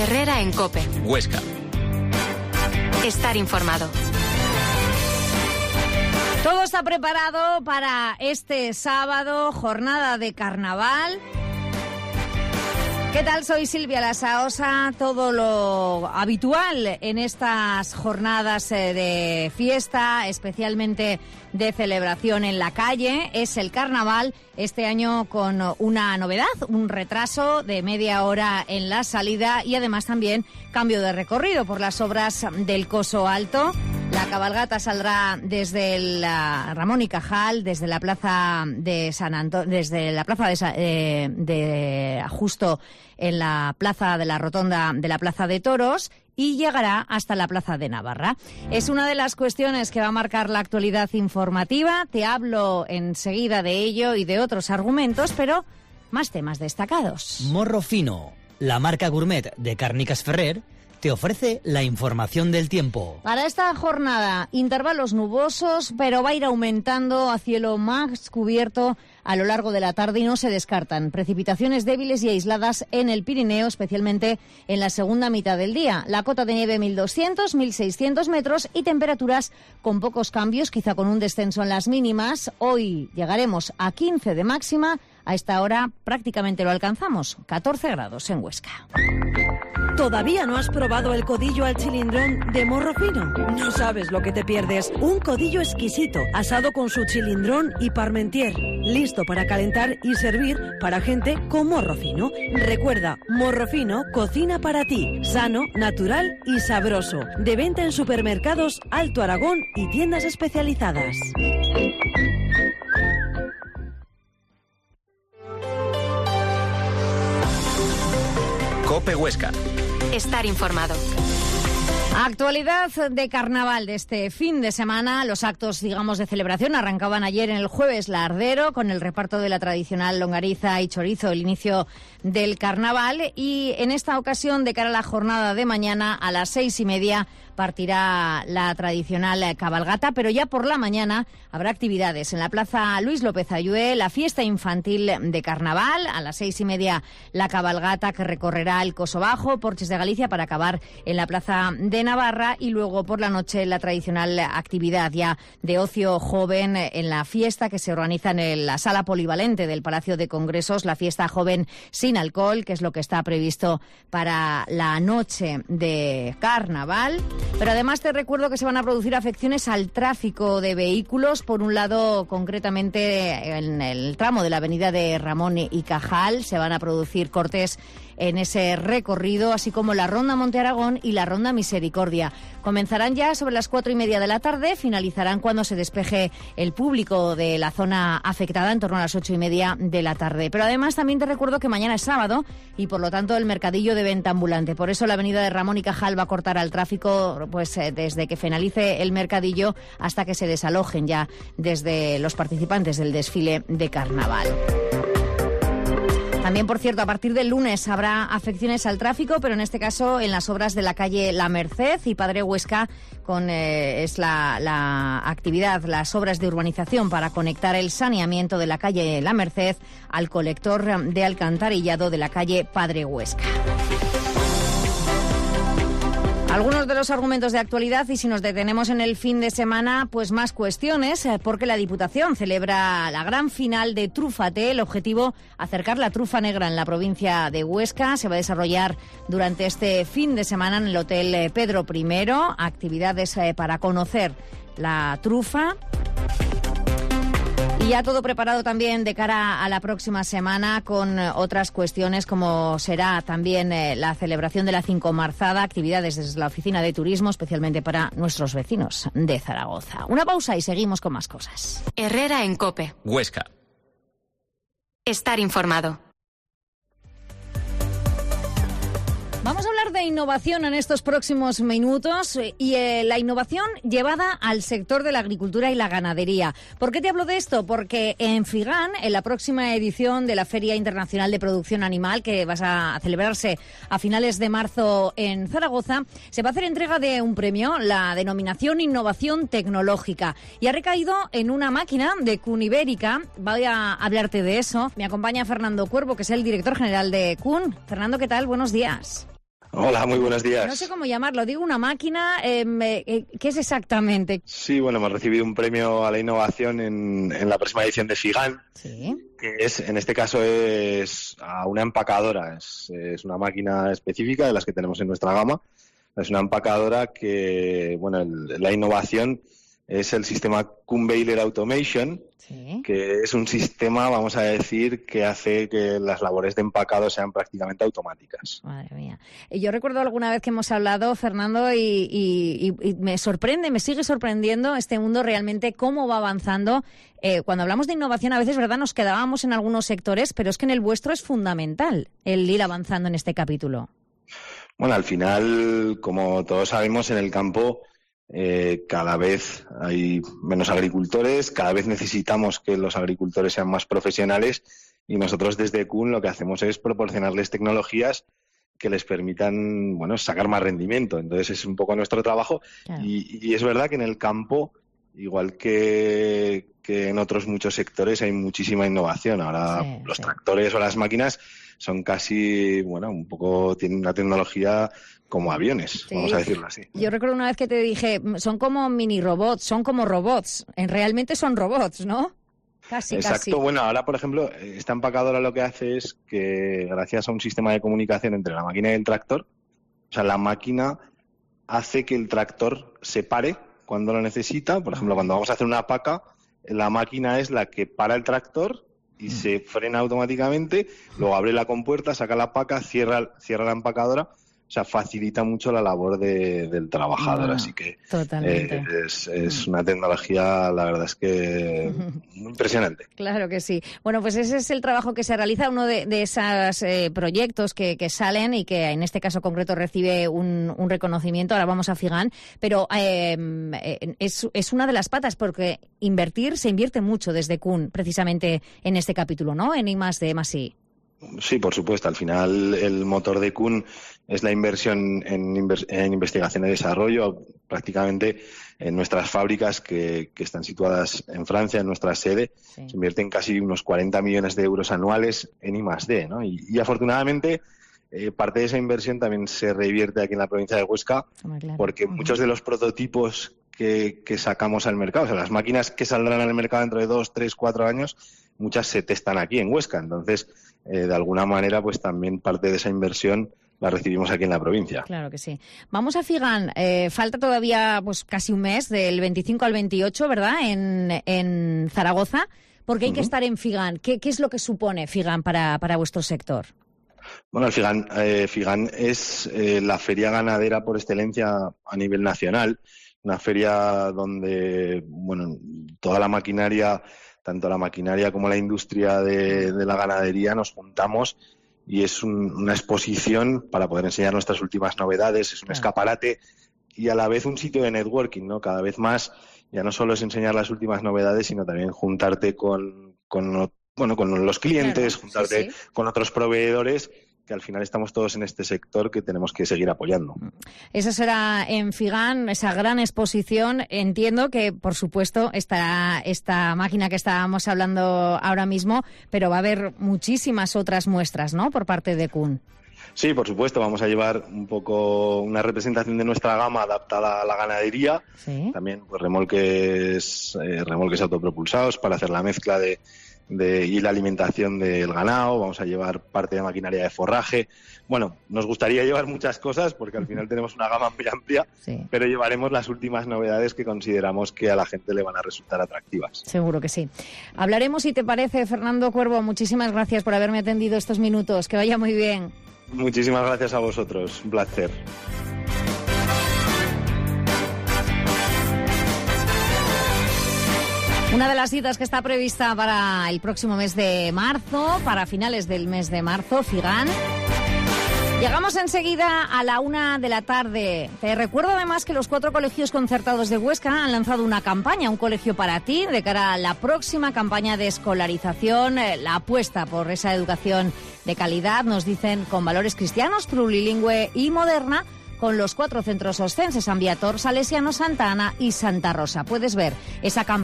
Herrera en COPE. Huesca. Estar informado. Todo está preparado para este sábado, jornada de carnaval. ¿Qué tal? Soy Silvia Lasaosa. Todo lo habitual en estas jornadas de fiesta, especialmente de celebración en la calle, es el carnaval. Este año con una novedad, un retraso de media hora en la salida y además también cambio de recorrido por las obras del Coso Alto. La cabalgata saldrá desde la Ramón y Cajal, desde la plaza de San Antonio, desde la plaza justo en la plaza de la rotonda de la Plaza de Toros, y llegará hasta la Plaza de Navarra. Es una de las cuestiones que va a marcar la actualidad informativa. Te hablo enseguida de ello y de otros argumentos, pero más temas destacados. Morro Fino, la marca gourmet de Càrniques Ferrer, te ofrece la información del tiempo. Para esta jornada, intervalos nubosos, pero va a ir aumentando a cielo más cubierto a lo largo de la tarde y no se descartan precipitaciones débiles y aisladas en el Pirineo, especialmente en la segunda mitad del día. La cota de nieve 1.200, 1.600 metros y temperaturas con pocos cambios, quizá con un descenso en las mínimas. Hoy llegaremos a 15 de máxima. A esta hora prácticamente lo alcanzamos, 14 grados en Huesca. ¿Todavía no has probado el codillo al chilindrón de Morro Fino? No sabes lo que te pierdes. Un codillo exquisito, asado con su chilindrón y parmentier. Listo para calentar y servir para gente con morro fino. Recuerda, Morro Fino cocina para ti. Sano, natural y sabroso. De venta en supermercados Alto Aragón y tiendas especializadas. COPE Huesca. Estar informado. Actualidad de carnaval de este fin de semana. Los actos, digamos, de celebración arrancaban ayer en el Jueves Lardero con el reparto de la tradicional longaniza y chorizo, el inicio del carnaval. Y en esta ocasión, de cara a la jornada de mañana, a las 6:30 partirá la tradicional cabalgata, pero ya por la mañana habrá actividades en la Plaza Luis López Ayué, la fiesta infantil de carnaval, a las 6:30 la cabalgata que recorrerá el Coso Bajo, Porches de Galicia, para acabar en la Plaza de Navarra, y luego por la noche la tradicional actividad ya de ocio joven en la fiesta que se organiza en la sala polivalente del Palacio de Congresos, la fiesta joven sin alcohol, que es lo que está previsto para la noche de carnaval. Pero además te recuerdo que se van a producir afecciones al tráfico de vehículos. Por un lado, concretamente en el tramo de la avenida de Ramón y Cajal, se van a producir cortes en ese recorrido, así como la Ronda Monte Aragón y la Ronda Misericordia. Comenzarán ya sobre las 4:30 de la tarde, finalizarán cuando se despeje el público de la zona afectada, en torno a las 8:30 de la tarde. Pero además también te recuerdo que mañana es sábado y por lo tanto el mercadillo de venta ambulante. Por eso la avenida de Ramón y Cajal va a cortar al tráfico desde que finalice el mercadillo hasta que se desalojen ya desde los participantes del desfile de carnaval. También, por cierto, a partir del lunes habrá afecciones al tráfico, pero en este caso en las obras de la calle La Merced y Padre Huesca, es la actividad, las obras de urbanización para conectar el saneamiento de la calle La Merced al colector de alcantarillado de la calle Padre Huesca. Algunos de los argumentos de actualidad, y si nos detenemos en el fin de semana, pues más cuestiones, porque la Diputación celebra la gran final de Trúfate. El objetivo, acercar la trufa negra en la provincia de Huesca. Se va a desarrollar durante este fin de semana en el Hotel Pedro I. Actividades para conocer la trufa. Y ya todo preparado también de cara a la próxima semana con otras cuestiones, como será también la celebración de la Cincomarzada, actividades desde la Oficina de Turismo, especialmente para nuestros vecinos de Zaragoza. Una pausa y seguimos con más cosas. Herrera en COPE. Huesca. Estar informado. Vamos a hablar de innovación en estos próximos minutos y la innovación llevada al sector de la agricultura y la ganadería. ¿Por qué te hablo de esto? Porque en Figán, en la próxima edición de la Feria Internacional de Producción Animal, que va a celebrarse a finales de marzo en Zaragoza, se va a hacer entrega de un premio, la denominación Innovación Tecnológica, y ha recaído en una máquina de Kuhn Ibérica. Voy a hablarte de eso. Me acompaña Fernando Cuervo, que es el director general de Kuhn. Fernando, ¿qué tal? Buenos días. Hola, muy buenos días. No sé cómo llamarlo, digo una máquina, ¿qué es exactamente? Sí, bueno, hemos recibido un premio a la innovación en la próxima edición de FIGAN, Sí. que en este caso es a una empacadora, es una máquina específica de las que tenemos en nuestra gama. Es una empacadora que, bueno, la innovación es el sistema Conveyor Automation, Sí. que es un sistema, vamos a decir, que hace que las labores de empacado sean prácticamente automáticas. Madre mía. Yo recuerdo alguna vez que hemos hablado, Fernando, y me sorprende, me sigue sorprendiendo este mundo realmente, cómo va avanzando. Cuando hablamos de innovación, a veces, ¿verdad?, nos quedábamos en algunos sectores, pero es que en el vuestro es fundamental el ir avanzando en este capítulo. Bueno, al final, como todos sabemos, en el campo cada vez hay menos agricultores, cada vez necesitamos que los agricultores sean más profesionales y nosotros desde Kuhn lo que hacemos es proporcionarles tecnologías que les permitan, bueno, sacar más rendimiento. Entonces es un poco nuestro trabajo. Claro. Y es verdad que en el campo, igual que en otros muchos sectores, hay muchísima innovación. Ahora los tractores o las máquinas son casi, bueno, un poco, tienen una tecnología como aviones, vamos a decirlo así. Yo recuerdo una vez que te dije, son como mini robots, son como robots. Realmente son robots, ¿no? Casi, Exacto. casi. Bueno, ahora, por ejemplo, esta empacadora lo que hace es que, gracias a un sistema de comunicación entre la máquina y el tractor, o sea, la máquina hace que el tractor se pare cuando lo necesita. Por ejemplo, cuando vamos a hacer una paca, la máquina es la que para el tractor y se frena automáticamente, luego abre la compuerta, saca la paca, cierra la empacadora. O sea, facilita mucho la labor del trabajador, así que es una tecnología, la verdad es que muy impresionante. Claro que sí. Bueno, pues ese es el trabajo que se realiza, uno de esos proyectos que salen y que en este caso concreto recibe un reconocimiento. Ahora vamos a FIGAN, pero es una de las patas, porque se invierte mucho desde Kuhn, precisamente en este capítulo, ¿no? En I+D+I. Sí, por supuesto. Al final el motor de Kuhn es la inversión en investigación y desarrollo. Prácticamente en nuestras fábricas que están situadas en Francia, en nuestra sede, se invierten casi unos 40 millones de euros anuales en I+D, ¿no? Y afortunadamente parte de esa inversión también se revierte aquí en la provincia de Huesca, porque muchos de los prototipos que sacamos al mercado, o sea, las máquinas que saldrán al mercado dentro de 2, 3, 4 años, muchas se testan aquí en Huesca. Entonces, de alguna manera, pues también parte de esa inversión la recibimos aquí en la provincia. Claro que sí. Vamos a FIGAN. Falta todavía pues casi un mes, del 25 al 28, ¿verdad?, en Zaragoza, porque hay que estar en FIGAN. ¿Qué es lo que supone FIGAN para vuestro sector? Bueno, el FIGAN es la feria ganadera por excelencia a nivel nacional, una feria donde, bueno, toda la maquinaria, tanto la maquinaria como la industria de la ganadería, nos juntamos y es una exposición para poder enseñar nuestras últimas novedades, es un escaparate y a la vez un sitio de networking, ¿no? Cada vez más ya no solo es enseñar las últimas novedades, sino también juntarte con los clientes, juntarte con otros proveedores, que al final estamos todos en este sector que tenemos que seguir apoyando. Esa será en FIGAN, esa gran exposición. Entiendo que, por supuesto, estará esta máquina que estábamos hablando ahora mismo, pero va a haber muchísimas otras muestras, ¿no?, por parte de Kuhn. Sí, por supuesto, vamos a llevar un poco una representación de nuestra gama adaptada a la ganadería, también pues remolques autopropulsados para hacer la mezcla y la alimentación del ganado. Vamos a llevar parte de maquinaria de forraje. Bueno, nos gustaría llevar muchas cosas porque al final tenemos una gama muy amplia, pero llevaremos las últimas novedades que consideramos que a la gente le van a resultar atractivas. Seguro que sí. Hablaremos, si te parece, Fernando Cuervo. Muchísimas gracias por haberme atendido estos minutos. Que vaya muy bien. Muchísimas gracias a vosotros. Un placer. Una de las citas que está prevista para el próximo mes de marzo, para finales del mes de marzo, FIGAN. Llegamos enseguida a la 1 de la tarde. Te recuerdo además que los 4 colegios concertados de Huesca han lanzado una campaña, Un colegio para ti, de cara a la próxima campaña de escolarización, la apuesta por esa educación de calidad, nos dicen, con valores cristianos, plurilingüe y moderna, con los 4 centros oscenses, San Viator, Salesiano, Santa Ana y Santa Rosa. Puedes ver esa campaña